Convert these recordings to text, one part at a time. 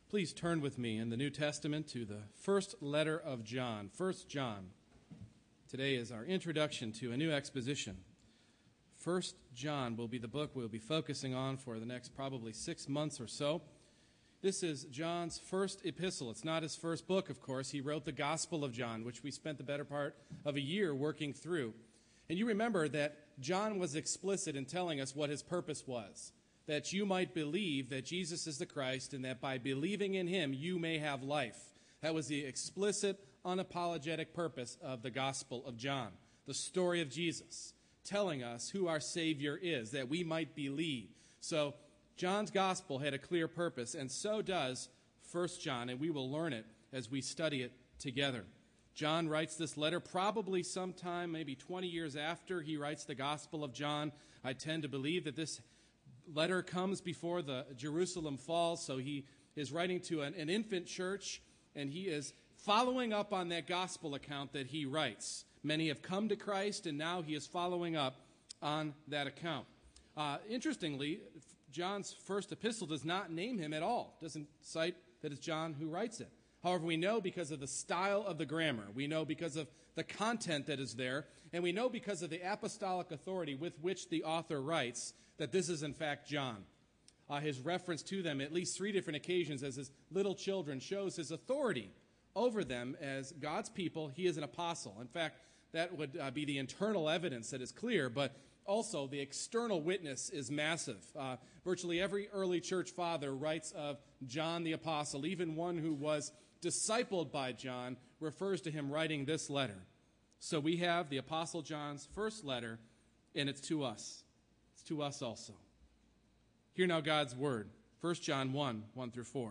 Please turn with me in the New Testament to the first letter of John, 1 John. Today is our introduction to a new exposition. 1 John will be the book we'll be focusing on for the next probably 6 months or so. This is John's first epistle. It's not his first book, of course. He wrote the Gospel of John, which we spent the better part of a year working through. And you remember that John was explicit in telling us what his purpose was, that you might believe that Jesus is the Christ and that by believing in him you may have life. That was the explicit, unapologetic purpose of the Gospel of John, the story of Jesus, telling us who our Savior is, that we might believe. So John's Gospel had a clear purpose, and so does 1 John, and we will learn it as we study it together. John writes this letter probably sometime, maybe 20 years after he writes the Gospel of John. I tend to believe that this letter comes before the Jerusalem falls, so he is writing to an infant church, and he is following up on that gospel account that he writes. Many have come to Christ, and now he is following up on that account. Interestingly, John's first epistle does not name him at all. Doesn't cite that it's John who writes it. However, we know because of the style of the grammar, we know because of the content that is there, and we know because of the apostolic authority with which the author writes that this is in fact John. His reference to them at least 3 different occasions as his little children shows his authority over them as God's people. He is an apostle. In fact, that would be the internal evidence that is clear, but also the external witness is massive. Virtually every early church father writes of John the apostle. Even one who was discipled by John refers to him writing this letter. So we have the Apostle John's first letter, and it's to us. It's to us also. Hear now God's word. 1 John 1, 1 through 4.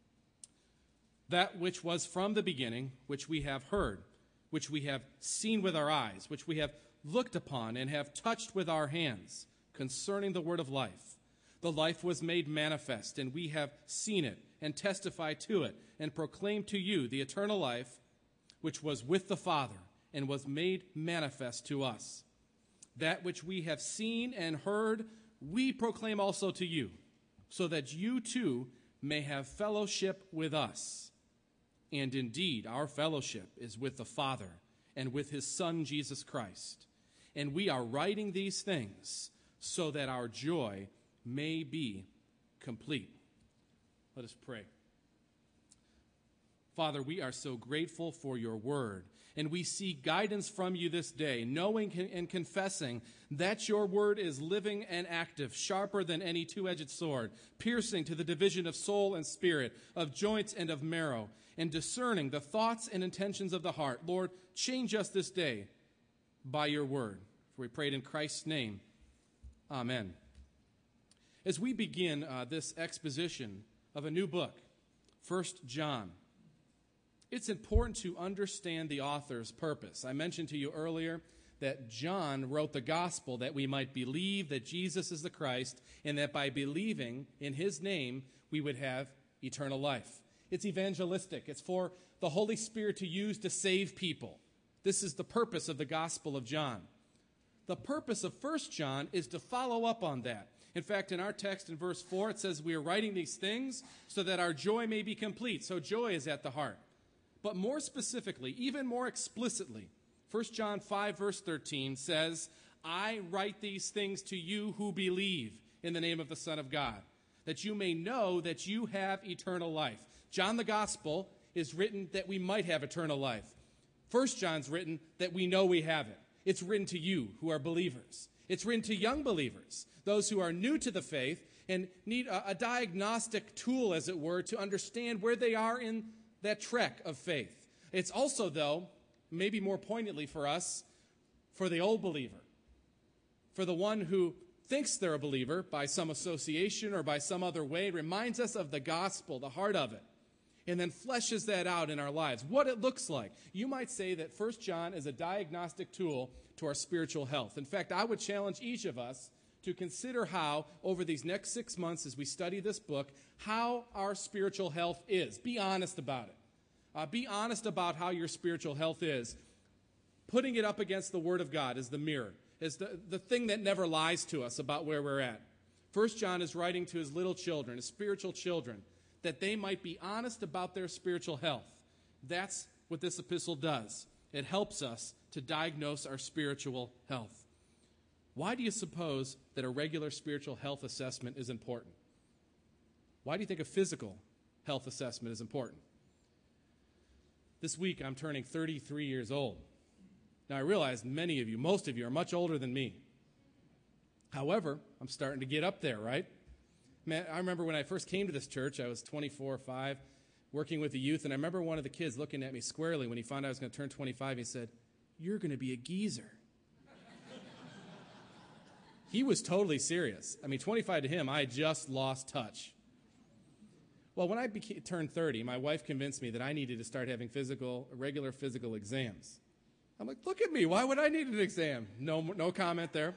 That which was from the beginning, which we have heard, which we have seen with our eyes, which we have looked upon and have touched with our hands, concerning the word of life. The life was made manifest, and we have seen it, and testify to it, and proclaim to you the eternal life, which was with the Father, and was made manifest to us. That which we have seen and heard, we proclaim also to you, so that you too may have fellowship with us. And indeed, our fellowship is with the Father, and with his Son, Jesus Christ. And we are writing these things so that our joy may be complete. Let us pray. Father, we are so grateful for your word, and we seek guidance from you this day, knowing and confessing that your word is living and active, sharper than any two-edged sword, piercing to the division of soul and spirit, of joints and of marrow, and discerning the thoughts and intentions of the heart. Lord, change us this day by your word. For we prayed in Christ's name. Amen. As we begin this exposition of a new book, 1 John, it's important to understand the author's purpose. I mentioned to you earlier that John wrote the gospel that we might believe that Jesus is the Christ, and that by believing in his name, we would have eternal life. It's evangelistic. It's for the Holy Spirit to use to save people. This is the purpose of the Gospel of John. The purpose of 1 John is to follow up on that. In fact, in our text in verse 4, it says, we are writing these things so that our joy may be complete. So joy is at the heart. But more specifically, even more explicitly, 1 John 5, verse 13 says, I write these things to you who believe in the name of the Son of God, that you may know that you have eternal life. John the Gospel is written that we might have eternal life. 1 John's written that we know we have it. It's written to you who are believers. It's written to young believers, those who are new to the faith and need a diagnostic tool, as it were, to understand where they are in that trek of faith. It's also, though, maybe more poignantly for us, for the old believer, for the one who thinks they're a believer by some association or by some other way, reminds us of the gospel, the heart of it, and then fleshes that out in our lives, what it looks like. You might say that 1 John is a diagnostic tool to our spiritual health. In fact, I would challenge each of us to consider how, over these next 6 months as we study this book, how our spiritual health is. Be honest about it. Be honest about how your spiritual health is. Putting it up against the Word of God as the mirror, as the thing that never lies to us about where we're at. 1 John is writing to his little children, his spiritual children, that they might be honest about their spiritual health. That's what this epistle does. It helps us to diagnose our spiritual health. Why do you suppose that a regular spiritual health assessment is important? Why do you think a physical health assessment is important? This week I'm turning 33 years old. Now I realize many of you, most of you, are much older than me. However, I'm starting to get up there, right? Man, I remember when I first came to this church, I was 24 or 5, working with the youth, and I remember one of the kids looking at me squarely when he found out I was going to turn 25. He said, "You're going to be a geezer." He was totally serious. I mean, 25 to him, I just lost touch. Well, when I turned 30, my wife convinced me that I needed to start having regular physical exams. I'm like, look at me. Why would I need an exam? No comment there.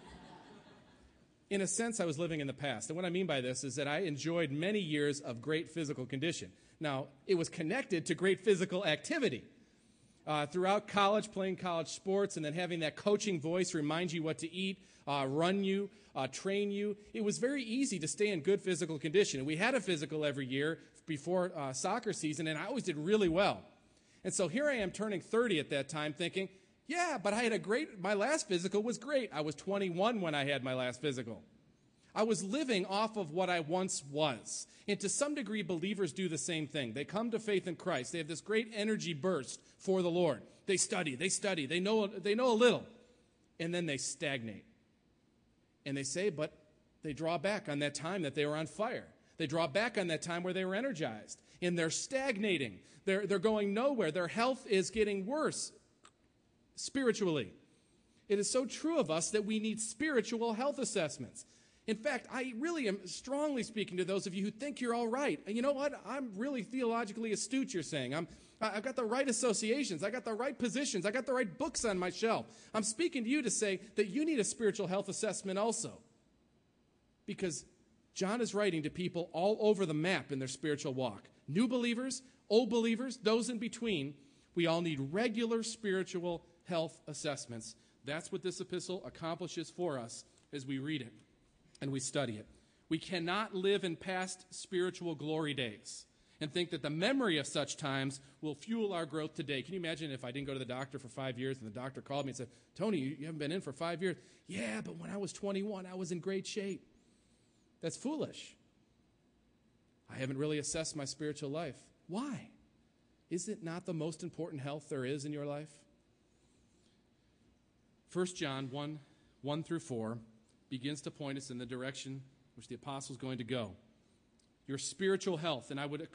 In a sense, I was living in the past. And what I mean by this is that I enjoyed many years of great physical condition. Now, it was connected to great physical activity. Throughout college, playing college sports, and then having that coaching voice remind you what to eat, run you, train you. It was very easy to stay in good physical condition. And we had a physical every year before soccer season, and I always did really well. And so here I am turning 30 at that time thinking, yeah, but my last physical was great. I was 21 when I had my last physical. I was living off of what I once was. And to some degree, believers do the same thing. They come to faith in Christ. They have this great energy burst for the Lord. They study, they know a little, and then they stagnate. And they say, but they draw back on that time that they were on fire. They draw back on that time where they were energized. And they're stagnating. They're going nowhere. Their health is getting worse spiritually. It is so true of us that we need spiritual health assessments. In fact, I really am strongly speaking to those of you who think you're all right. And you know what? I'm really theologically astute, you're saying. I've got the right associations. I got the right positions. I got the right books on my shelf. I'm speaking to you to say that you need a spiritual health assessment also. Because John is writing to people all over the map in their spiritual walk. New believers, old believers, those in between. We all need regular spiritual health assessments. That's what this epistle accomplishes for us as we read it and we study it. We cannot live in past spiritual glory days and think that the memory of such times will fuel our growth today. Can you imagine if I didn't go to the doctor for 5 years and the doctor called me and said, "Tony, you haven't been in for 5 years." "Yeah, but when I was 21, I was in great shape." That's foolish. I haven't really assessed my spiritual life. Why? Is it not the most important health there is in your life? 1 John 1 through 4 begins to point us in the direction which the apostle is going to go. Your spiritual health, and I would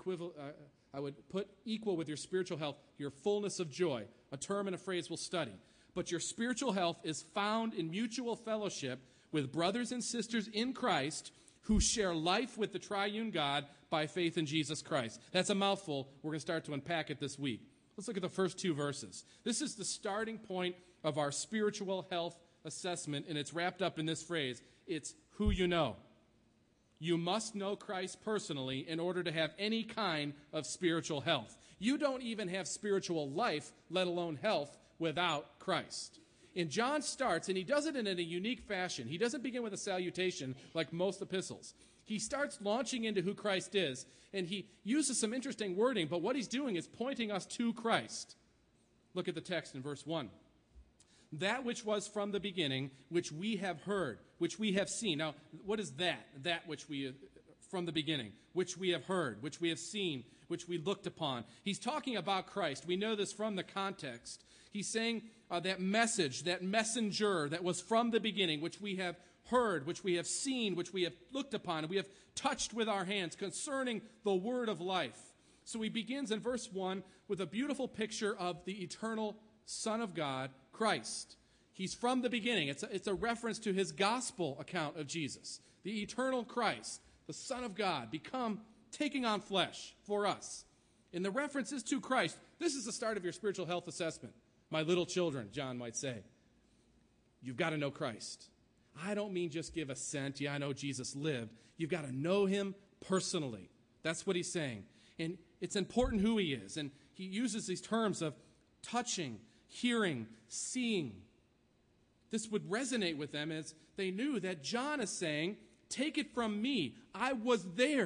put equal with your spiritual health, your fullness of joy, a term and a phrase we'll study. But your spiritual health is found in mutual fellowship with brothers and sisters in Christ who share life with the triune God by faith in Jesus Christ. That's a mouthful. We're going to start to unpack it this week. Let's look at the first 2 verses. This is the starting point of our spiritual health assessment, and it's wrapped up in this phrase. It's who you know. You must know Christ personally in order to have any kind of spiritual health. You don't even have spiritual life, let alone health, without Christ. And John starts, and he does it in a unique fashion. He doesn't begin with a salutation like most epistles. He starts launching into who Christ is, and he uses some interesting wording, but what he's doing is pointing us to Christ. Look at the text in verse 1. That which was from the beginning, which we have heard, which we have seen. Now, what is that? That which we, from the beginning, which we have heard, which we have seen, which we looked upon. He's talking about Christ. We know this from the context. He's saying that message, that messenger that was from the beginning, which we have heard, which we have seen, which we have looked upon, and we have touched with our hands concerning the word of life. So he begins in verse 1 with a beautiful picture of the eternal Son of God, Christ. He's from the beginning. It's a reference to his gospel account of Jesus. The eternal Christ, the Son of God, taking on flesh for us. And the reference is to Christ. This is the start of your spiritual health assessment. My little children, John might say. You've got to know Christ. I don't mean just give assent. Yeah, I know Jesus lived. You've got to know him personally. That's what he's saying. And it's important who he is. And he uses these terms of touching, hearing, seeing. This would resonate with them as they knew that John is saying, take it from me. I was there.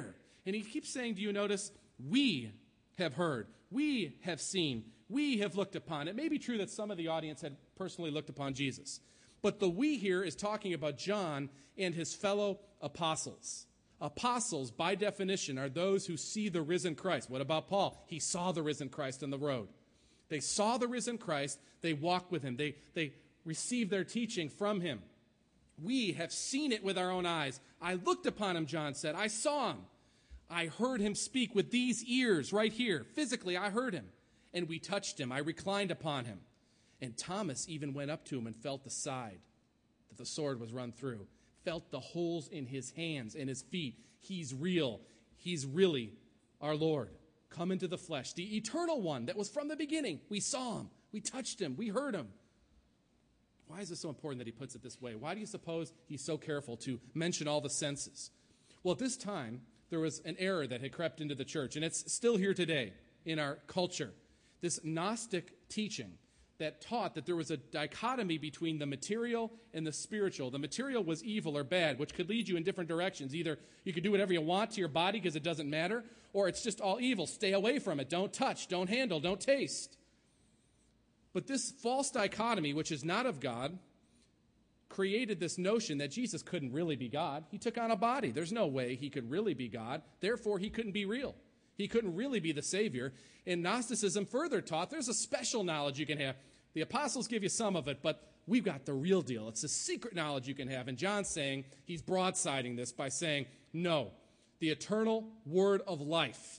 And he keeps saying, do you notice, we have heard, we have seen, we have looked upon. It may be true that some of the audience had personally looked upon Jesus. But the we here is talking about John and his fellow apostles. Apostles, by definition, are those who see the risen Christ. What about Paul? He saw the risen Christ on the road. They saw the risen Christ. They walked with him. They received their teaching from him. We have seen it with our own eyes. I looked upon him, John said. I saw him. I heard him speak with these ears right here. Physically, I heard him. And we touched him. I reclined upon him. And Thomas even went up to him and felt the side that the sword was run through. Felt the holes in his hands and his feet. He's real. He's really our Lord. Come into the flesh. The eternal one that was from the beginning. We saw him. We touched him. We heard him. Why is it so important that he puts it this way? Why do you suppose he's so careful to mention all the senses? Well, at this time, there was an error that had crept into the church, and it's still here today in our culture. This Gnostic teaching that taught that there was a dichotomy between the material and the spiritual. The material was evil or bad, which could lead you in different directions. Either you could do whatever you want to your body because it doesn't matter, or it's just all evil. Stay away from it. Don't touch, don't handle, don't taste. But this false dichotomy, which is not of God, created this notion that Jesus couldn't really be God. He took on a body. There's no way he could really be God. Therefore, he couldn't be real. He couldn't really be the Savior. And Gnosticism further taught there's a special knowledge you can have. The apostles give you some of it, but we've got the real deal. It's a secret knowledge you can have. And John's saying, he's broadsiding this by saying, no, the eternal word of life,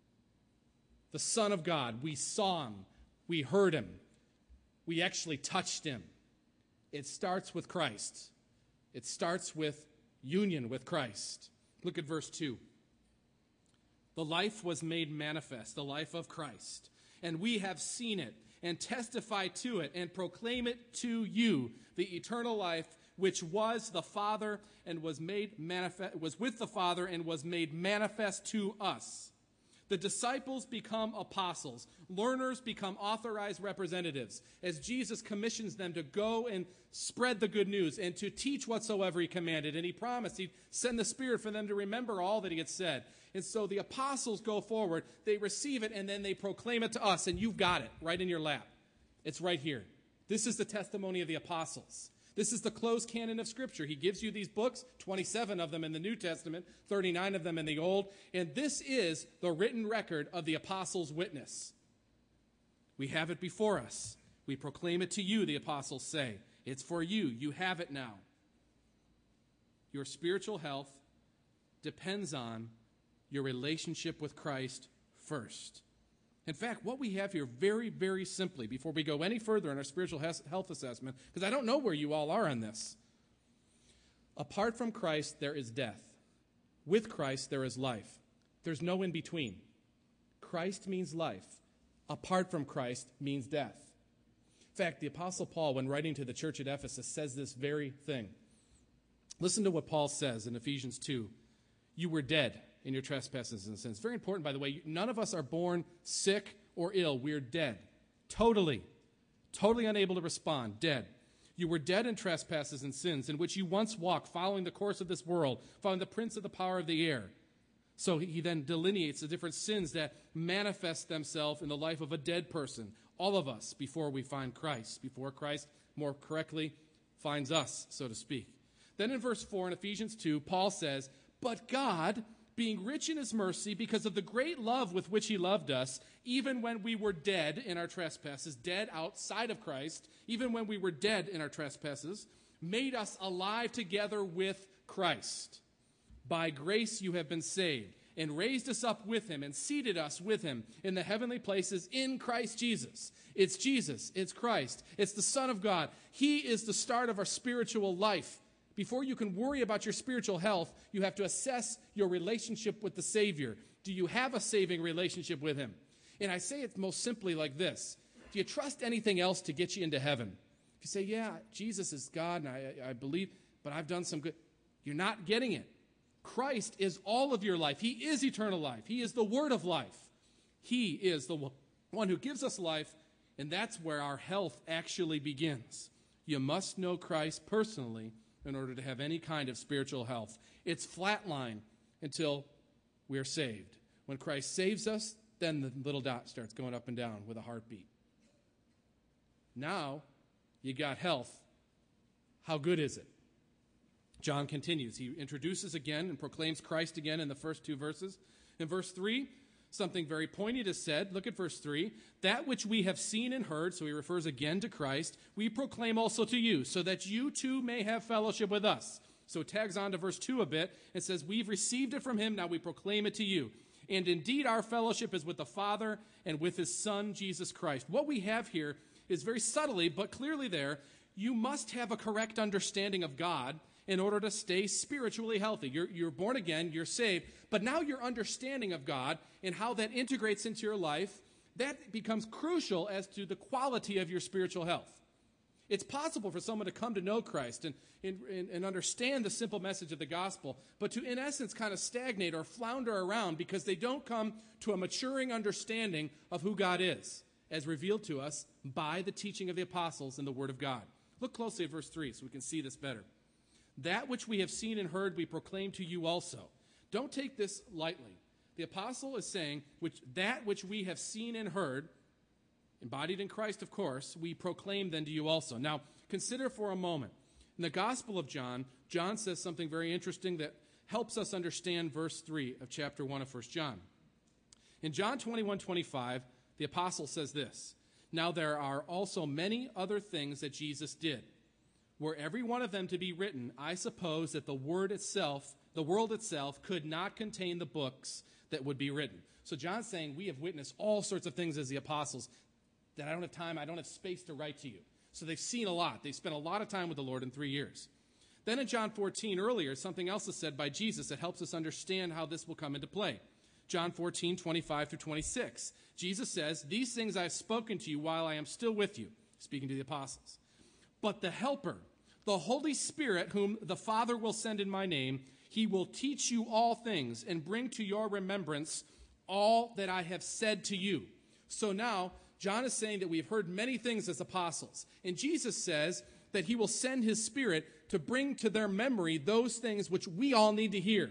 the Son of God, we saw him, we heard him, we actually touched him. It starts with Christ. It starts with union with Christ. Look at verse 2. The life was made manifest, the life of Christ, and we have seen it and testify to it and proclaim it to you, the eternal life which was the Father and was made manifest, was with the Father and was made manifest to us. The disciples become apostles. Learners become authorized representatives as Jesus commissions them to go and spread the good news and to teach whatsoever he commanded. And he promised he'd send the Spirit for them to remember all that he had said. And so the apostles go forward, they receive it, and then they proclaim it to us. And you've got it right in your lap. It's right here. This is the testimony of the apostles. This is the closed canon of Scripture. He gives you these books, 27 of them in the New Testament, 39 of them in the Old, and this is the written record of the apostles' witness. We have it before us. We proclaim it to you, the apostles say. It's for you. You have it now. Your spiritual health depends on your relationship with Christ first. In fact, what we have here very, very simply, before we go any further in our spiritual health assessment, because I don't know where you all are on this. Apart from Christ, there is death. With Christ, there is life. There's no in between. Christ means life. Apart from Christ means death. In fact, the Apostle Paul, when writing to the church at Ephesus, says this very thing. Listen to what Paul says in Ephesians 2. You were dead in your trespasses and sins. Very important, by the way. None of us are born sick or ill. We're dead. Totally unable to respond. Dead. You were dead in trespasses and sins, in which you once walked, following the course of this world, following the prince of the power of the air. So he then delineates the different sins that manifest themselves in the life of a dead person. All of us, before we find Christ. Before Christ, more correctly, finds us, so to speak. Then in verse 4 in Ephesians 2, Paul says, but God, being rich in his mercy, because of the great love with which he loved us, even when we were dead in our trespasses, dead outside of Christ, even when we were dead in our trespasses, made us alive together with Christ. By grace you have been saved, and raised us up with him, and seated us with him in the heavenly places in Christ Jesus. It's Jesus, it's Christ, it's the Son of God. He is the start of our spiritual life. Before you can worry about your spiritual health, you have to assess your relationship with the Savior. Do you have a saving relationship with him? And I say it most simply like this. Do you trust anything else to get you into heaven? If you say, yeah, Jesus is God, and I believe, but I've done some good, you're not getting it. Christ is all of your life. He is eternal life. He is the word of life. He is the one who gives us life, and that's where our health actually begins. You must know Christ personally in order to have any kind of spiritual health. It's flatline until we are saved. When Christ saves us, then the little dot starts going up and down with a heartbeat. Now, you got health. How good is it? John continues. He introduces again and proclaims Christ again in the first two verses. In verse 3, something very poignant is said. Look at verse 3. That which we have seen and heard, so he refers again to Christ, we proclaim also to you, so that you too may have fellowship with us. So it tags on to verse 2 a bit. It says, we've received it from him, now we proclaim it to you. And indeed our fellowship is with the Father and with his Son, Jesus Christ. What we have here is very subtly, but clearly there, you must have a correct understanding of God in order to stay spiritually healthy. You're born again, you're saved, but now your understanding of God and how that integrates into your life, that becomes crucial as to the quality of your spiritual health. It's possible for someone to come to know Christ and understand the simple message of the gospel, but to, in essence, kind of stagnate or flounder around because they don't come to a maturing understanding of who God is, as revealed to us by the teaching of the apostles and the Word of God. Look closely at verse 3 so we can see this better. That which we have seen and heard we proclaim to you also. Don't take this lightly. The apostle is saying, that which we have seen and heard, embodied in Christ, of course, we proclaim then to you also. Now, consider for a moment. In the Gospel of John, John says something very interesting that helps us understand verse 3 of chapter 1 of 1 John. In John 21:25, the apostle says this, now there are also many other things that Jesus did. Were every one of them to be written, I suppose that the world itself could not contain the books that would be written. So John's saying we have witnessed all sorts of things as the apostles that I don't have time, I don't have space to write to you. So they've seen a lot. They've spent a lot of time with the Lord in 3 years. Then in John 14 earlier, something else is said by Jesus that helps us understand how this will come into play. John 14:25-26. Jesus says, these things I have spoken to you while I am still with you, speaking to the apostles. But the Helper, the Holy Spirit, whom the Father will send in my name, he will teach you all things and bring to your remembrance all that I have said to you. So now, John is saying that we have heard many things as apostles. And Jesus says that he will send his Spirit to bring to their memory those things which we all need to hear.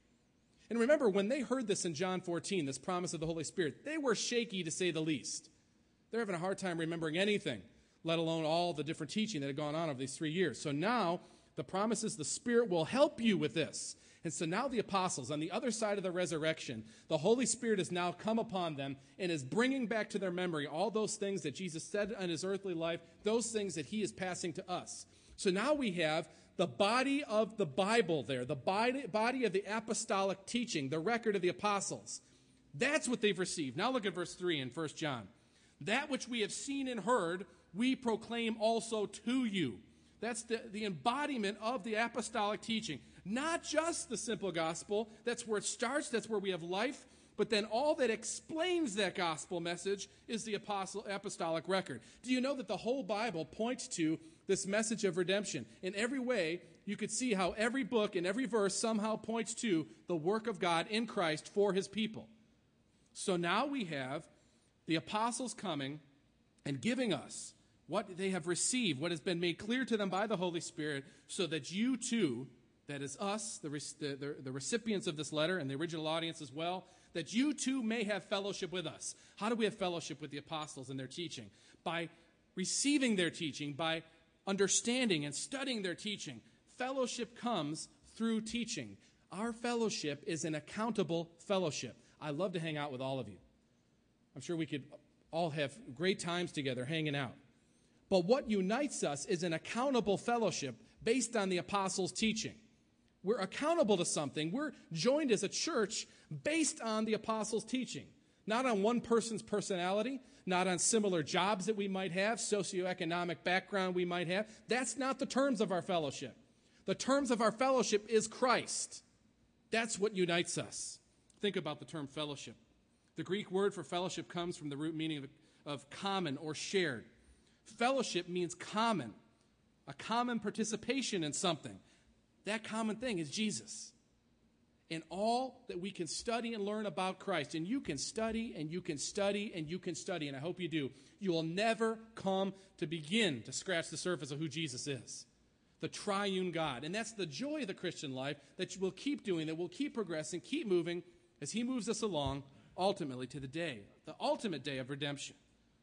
And remember, when they heard this in John 14, this promise of the Holy Spirit, they were shaky to say the least. They're having a hard time remembering anything, let alone all the different teaching that had gone on over these 3 years. So now, the promise is the Spirit will help you with this. And so now the apostles, on the other side of the resurrection, the Holy Spirit has now come upon them and is bringing back to their memory all those things that Jesus said in his earthly life, those things that he is passing to us. So now we have the body of the Bible there, the body of the apostolic teaching, the record of the apostles. That's what they've received. Now look at verse 3 in 1 John. That which we have seen and heard, we proclaim also to you. That's the embodiment of the apostolic teaching. Not just the simple gospel. That's where it starts. That's where we have life. But then all that explains that gospel message is the apostolic record. Do you know that the whole Bible points to this message of redemption? In every way, you could see how every book and every verse somehow points to the work of God in Christ for his people. So now we have the apostles coming and giving us what they have received, what has been made clear to them by the Holy Spirit, so that you too, that is us, the recipients of this letter and the original audience as well, that you too may have fellowship with us. How do we have fellowship with the apostles and their teaching? By receiving their teaching, by understanding and studying their teaching. Fellowship comes through teaching. Our fellowship is an accountable fellowship. I love to hang out with all of you. I'm sure we could all have great times together hanging out. But what unites us is an accountable fellowship based on the apostles' teaching. We're accountable to something. We're joined as a church based on the apostles' teaching. Not on one person's personality, not on similar jobs that we might have, socioeconomic background we might have. That's not the terms of our fellowship. The terms of our fellowship is Christ. That's what unites us. Think about the term fellowship. The Greek word for fellowship comes from the root meaning of common or shared. Fellowship means common, a common participation in something. That common thing is Jesus. And all that we can study and learn about Christ, and you can study, and you can study, and you can study, and I hope you do, you will never come to begin to scratch the surface of who Jesus is, the triune God. And that's the joy of the Christian life, that we'll keep doing, that we'll keep progressing, keep moving, as he moves us along ultimately to the ultimate day of redemption.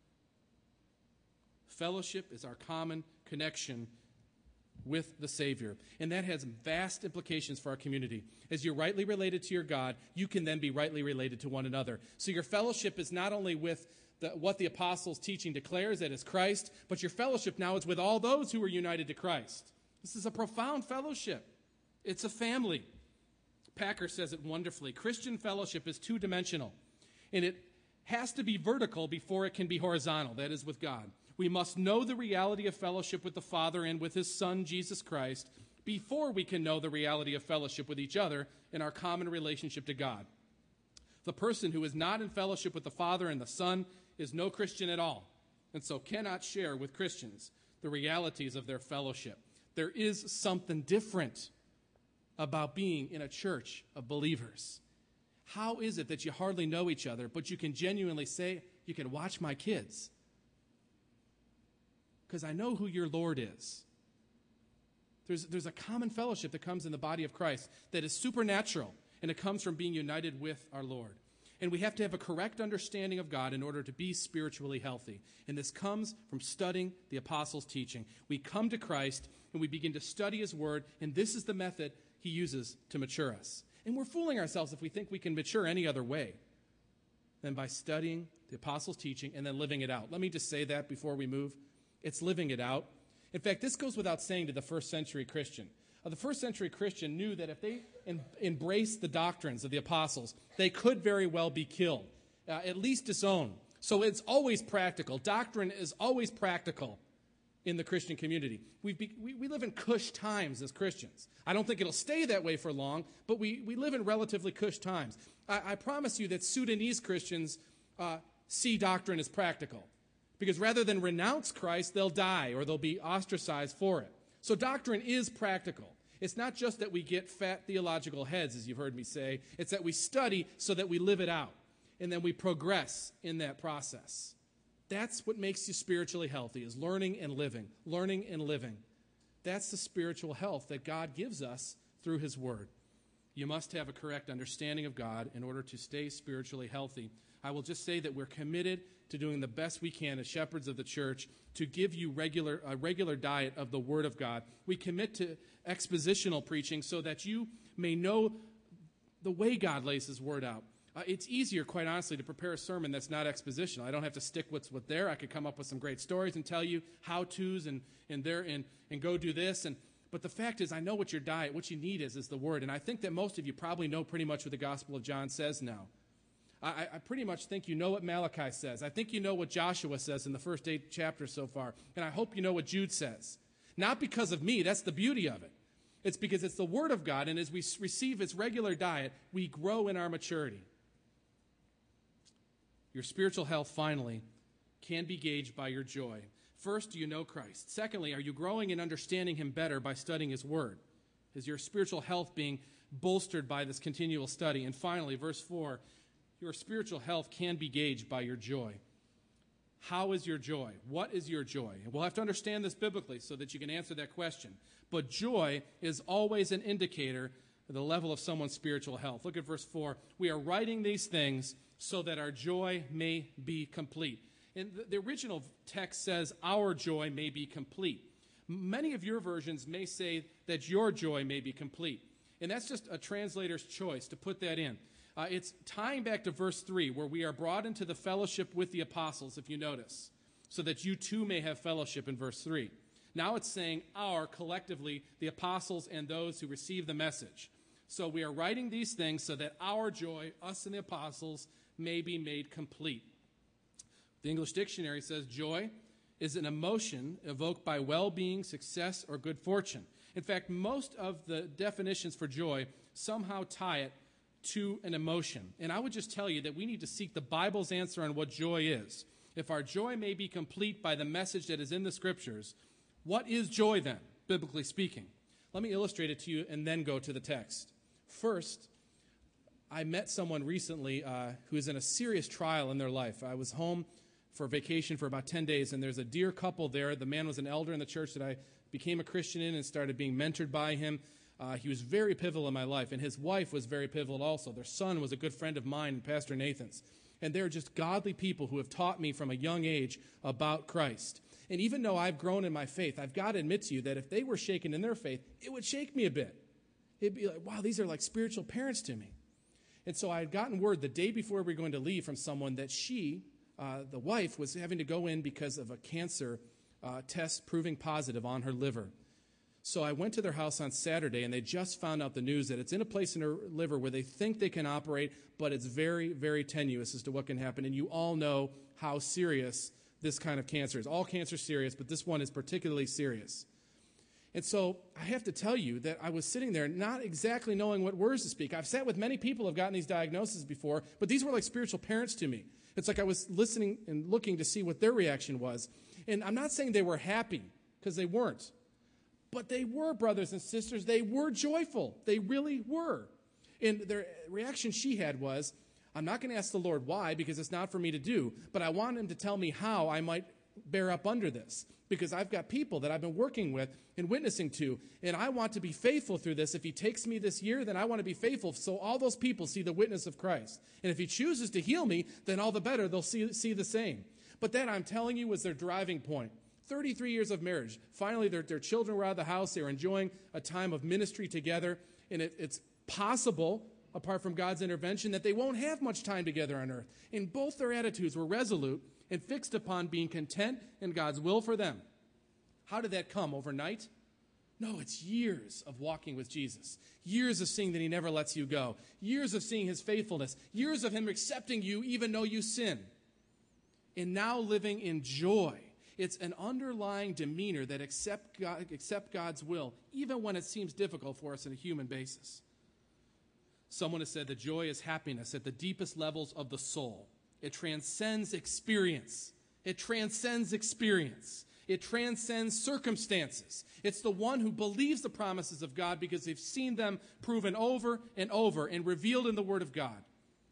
Fellowship is our common connection with the Savior. And that has vast implications for our community. As you're rightly related to your God, you can then be rightly related to one another. So your fellowship is not only with what the apostles' teaching declares, that is Christ, but your fellowship now is with all those who are united to Christ. This is a profound fellowship. It's a family. Packer says it wonderfully. Christian fellowship is two-dimensional, and it has to be vertical before it can be horizontal, that is with God. We must know the reality of fellowship with the Father and with his Son, Jesus Christ, before we can know the reality of fellowship with each other in our common relationship to God. The person who is not in fellowship with the Father and the Son is no Christian at all, and so cannot share with Christians the realities of their fellowship. There is something different about being in a church of believers. How is it that you hardly know each other, but you can genuinely say, you can watch my kids? Because I know who your Lord is. There's a common fellowship that comes in the body of Christ that is supernatural, and it comes from being united with our Lord. And we have to have a correct understanding of God in order to be spiritually healthy. And this comes from studying the apostles' teaching. We come to Christ, and we begin to study his word, and this is the method he uses to mature us. And we're fooling ourselves if we think we can mature any other way than by studying the apostles' teaching and then living it out. Let me just say that before we move. It's living it out. In fact, this goes without saying to the first century Christian. The first century Christian knew that if they embraced the doctrines of the apostles, they could very well be killed, at least disowned. So it's always practical. Doctrine is always practical in the Christian community. We live in cush times as Christians. I don't think it'll stay that way for long, but we live in relatively cush times. I promise you that Sudanese Christians see doctrine as practical. Because rather than renounce Christ, they'll die or they'll be ostracized for it. So doctrine is practical. It's not just that we get fat theological heads, as you've heard me say. It's that we study so that we live it out. And then we progress in that process. That's what makes you spiritually healthy, is learning and living. Learning and living. That's the spiritual health that God gives us through his word. You must have a correct understanding of God in order to stay spiritually healthy. I will just say that we're committed to doing the best we can as shepherds of the church to give you a regular diet of the Word of God. We commit to expositional preaching so that you may know the way God lays his Word out. It's easier, quite honestly, to prepare a sermon that's not expositional. I don't have to stick what's there. I could come up with some great stories and tell you how-tos and go do this. But the fact is, I know what your diet, what you need is the Word. And I think that most of you probably know pretty much what the Gospel of John says now. I pretty much think you know what Malachi says. I think you know what Joshua says in the first 8 chapters so far. And I hope you know what Jude says. Not because of me. That's the beauty of it. It's because it's the Word of God. And as we receive its regular diet, we grow in our maturity. Your spiritual health, finally, can be gauged by your joy. First, do you know Christ? Secondly, are you growing in understanding him better by studying his Word? Is your spiritual health being bolstered by this continual study? And finally, verse 4, your spiritual health can be gauged by your joy. How is your joy? What is your joy? And we'll have to understand this biblically so that you can answer that question. But joy is always an indicator of the level of someone's spiritual health. Look at verse 4. We are writing these things so that our joy may be complete. And the original text says, our joy may be complete. Many of your versions may say that your joy may be complete. And that's just a translator's choice to put that in. It's tying back to verse 3, where we are brought into the fellowship with the apostles, if you notice, so that you too may have fellowship in verse 3. Now it's saying our, collectively, the apostles and those who receive the message. So we are writing these things so that our joy, us and the apostles, may be made complete. The English dictionary says joy is an emotion evoked by well-being, success, or good fortune. In fact, most of the definitions for joy somehow tie it to an emotion. And I would just tell you that we need to seek the Bible's answer on what joy is. If our joy may be complete by the message that is in the Scriptures, what is joy then, biblically speaking? Let me illustrate it to you and then go to the text. First, I met someone recently who is in a serious trial in their life. I was home for vacation for about 10 days, and there's a dear couple there. The man was an elder in the church that I became a Christian in and started being mentored by him. He was very pivotal in my life, and his wife was very pivotal also. Their son was a good friend of mine, Pastor Nathan's. And they're just godly people who have taught me from a young age about Christ. And even though I've grown in my faith, I've got to admit to you that if they were shaken in their faith, it would shake me a bit. It'd be like, wow, these are like spiritual parents to me. And so I had gotten word the day before we were going to leave from someone that she, the wife, was having to go in because of a cancer test proving positive on her liver. So I went to their house on Saturday, and they just found out the news that it's in a place in her liver where they think they can operate, but it's very, very tenuous as to what can happen. And you all know how serious this kind of cancer is. All cancer is serious, but this one is particularly serious. And so I have to tell you that I was sitting there not exactly knowing what words to speak. I've sat with many people who have gotten these diagnoses before, but these were like spiritual parents to me. It's like I was listening and looking to see what their reaction was. And I'm not saying they were happy, because they weren't. But they were, brothers and sisters. They were joyful. They really were. And their reaction she had was, I'm not going to ask the Lord why, because it's not for me to do, but I want him to tell me how I might bear up under this, because I've got people that I've been working with and witnessing to, and I want to be faithful through this. If he takes me this year, then I want to be faithful so all those people see the witness of Christ. And if he chooses to heal me, then all the better, they'll see the same. But that, I'm telling you, was their driving point. 33 years of marriage. Finally, their children were out of the house. They were enjoying a time of ministry together, and it's possible, apart from God's intervention, that they won't have much time together on earth. And both their attitudes were resolute and fixed upon being content in God's will for them. How did that come? Overnight? No, it's years of walking with Jesus. Years of seeing that he never lets you go. Years of seeing his faithfulness. Years of him accepting you even though you sin. And now living in joy. It's an underlying demeanor that accept God's will, even when it seems difficult for us on a human basis. Someone has said that joy is happiness at the deepest levels of the soul. It transcends experience. It transcends experience. It transcends circumstances. It's the one who believes the promises of God because they've seen them proven over and over and revealed in the Word of God.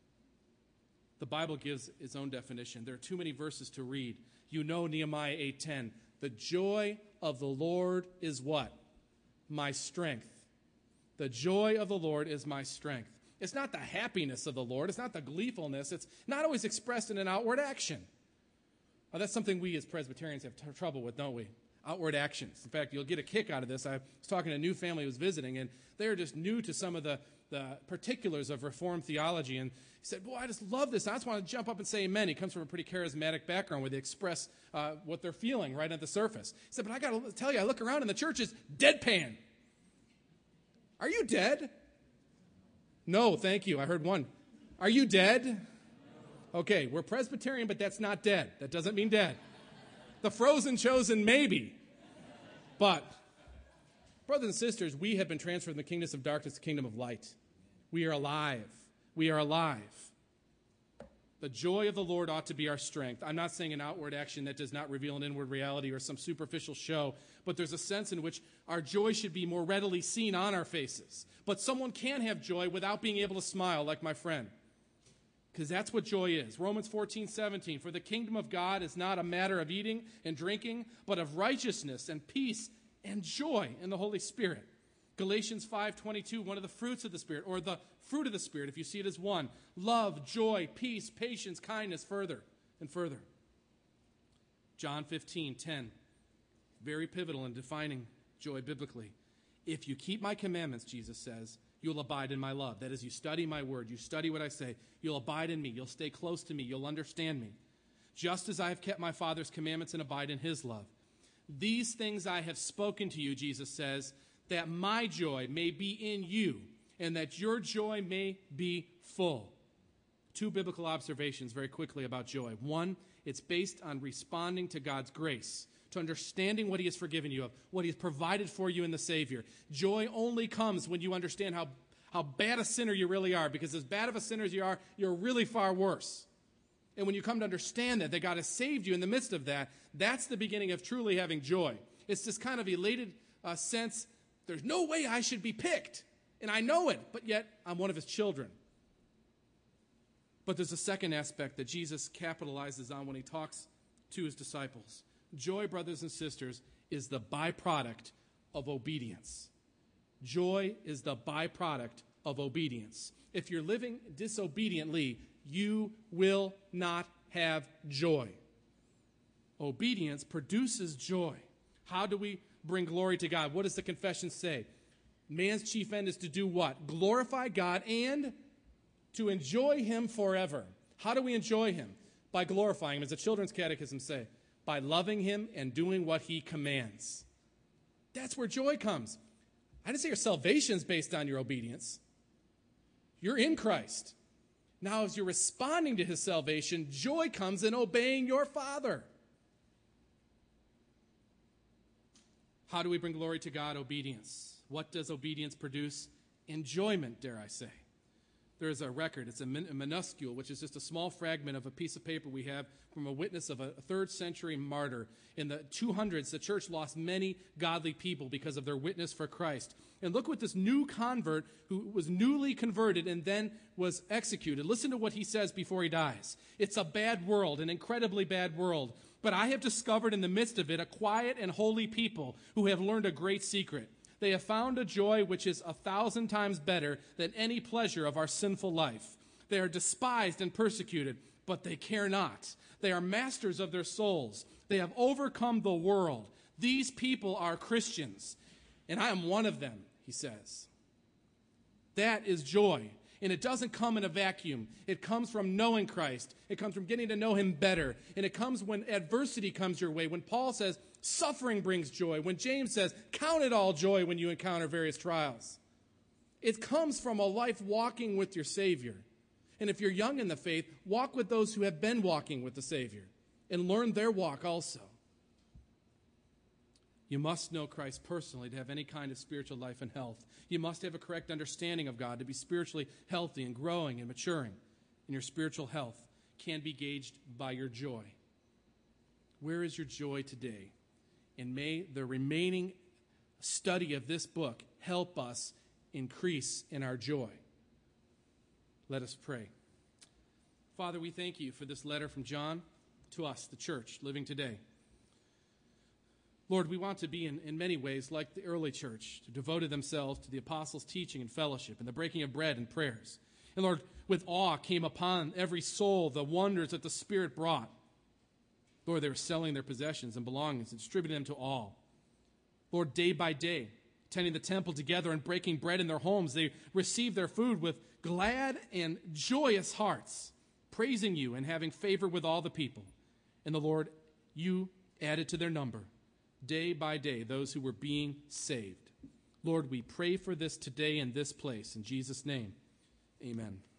The Bible gives its own definition. There are too many verses to read. You know Nehemiah 8:10. The joy of the Lord is what? My strength. The joy of the Lord is my strength. It's not the happiness of the Lord. It's not the gleefulness. It's not always expressed in an outward action. Oh, that's something we as Presbyterians have trouble with, don't we? Outward actions. In fact, you'll get a kick out of this. I was talking to a new family who was visiting, and they're just new to some of the particulars of Reformed theology. And he said, boy, I just love this. I just want to jump up and say amen. He comes from a pretty charismatic background where they express what they're feeling right at the surface. He said, but I got to tell you, I look around and the church is deadpan. Are you dead? No, thank you. I heard one. Are you dead? Okay, we're Presbyterian, but that's not dead. That doesn't mean dead. The frozen chosen, maybe. But, brothers and sisters, we have been transferred from the kingdom of darkness to the kingdom of light. We are alive. We are alive. The joy of the Lord ought to be our strength. I'm not saying an outward action that does not reveal an inward reality or some superficial show, but there's a sense in which our joy should be more readily seen on our faces. But someone can have joy without being able to smile, like my friend. Because that's what joy is. Romans 14:17. For the kingdom of God is not a matter of eating and drinking, but of righteousness and peace and joy in the Holy Spirit. Galatians 5:22, one of the fruits of the Spirit, or the fruit of the Spirit, if you see it as one. Love, joy, peace, patience, kindness, further and further. John 15:10, very pivotal in defining joy biblically. If you keep my commandments, Jesus says, you'll abide in my love. That is, you study my word. You study what I say. You'll abide in me. You'll stay close to me. You'll understand me. Just as I have kept my Father's commandments and abide in his love. These things I have spoken to you, Jesus says, that my joy may be in you and that your joy may be full. Two biblical observations very quickly about joy. One, it's based on responding to God's grace, to understanding what he has forgiven you of, what he has provided for you in the Savior. Joy only comes when you understand how bad a sinner you really are, because as bad of a sinner as you are, you're really far worse. And when you come to understand that God has saved you in the midst of that, that's the beginning of truly having joy. It's this kind of elated sense, there's no way I should be picked, and I know it, but yet I'm one of his children. But there's a second aspect that Jesus capitalizes on when he talks to his disciples. Joy, brothers and sisters, is the byproduct of obedience. Joy is the byproduct of obedience. If you're living disobediently, you will not have joy. Obedience produces joy. How do we bring glory to God? What does the confession say? Man's chief end is to do what? Glorify God and to enjoy him forever. How do we enjoy him? By glorifying him, as the Children's Catechism say, by loving him and doing what he commands. That's where joy comes. I didn't say your salvation is based on your obedience. You're in Christ. Now, as you're responding to his salvation, joy comes in obeying your Father. How do we bring glory to God? Obedience. What does obedience produce? Enjoyment, dare I say. There is a record. It's a minuscule, which is just a small fragment of a piece of paper we have from a witness of a 3rd century martyr. In the 200s, the church lost many godly people because of their witness for Christ. And look what this new convert, who was newly converted and then was executed. Listen to what he says before he dies. It's a bad world, an incredibly bad world. But I have discovered in the midst of it a quiet and holy people who have learned a great secret. They have found a joy which is 1,000 times better than any pleasure of our sinful life. They are despised and persecuted, but they care not. They are masters of their souls. They have overcome the world. These people are Christians, and I am one of them, he says. That is joy. And it doesn't come in a vacuum. It comes from knowing Christ. It comes from getting to know him better. And it comes when adversity comes your way. When Paul says, suffering brings joy. When James says, count it all joy when you encounter various trials. It comes from a life walking with your Savior. And if you're young in the faith, walk with those who have been walking with the Savior and learn their walk also. You must know Christ personally to have any kind of spiritual life and health. You must have a correct understanding of God to be spiritually healthy and growing and maturing. And your spiritual health can be gauged by your joy. Where is your joy today? And may the remaining study of this book help us increase in our joy. Let us pray. Father, we thank you for this letter from John to us, the church, living today. Lord, we want to be in many ways like the early church, who devoted themselves to the apostles' teaching and fellowship and the breaking of bread and prayers. And Lord, with awe came upon every soul the wonders that the Spirit brought. Lord, they were selling their possessions and belongings and distributing them to all. Lord, day by day, attending the temple together and breaking bread in their homes, they received their food with glad and joyous hearts, praising you and having favor with all the people. And the Lord, you added to their number, day by day, those who were being saved. Lord, we pray for this today in this place. In Jesus' name, amen.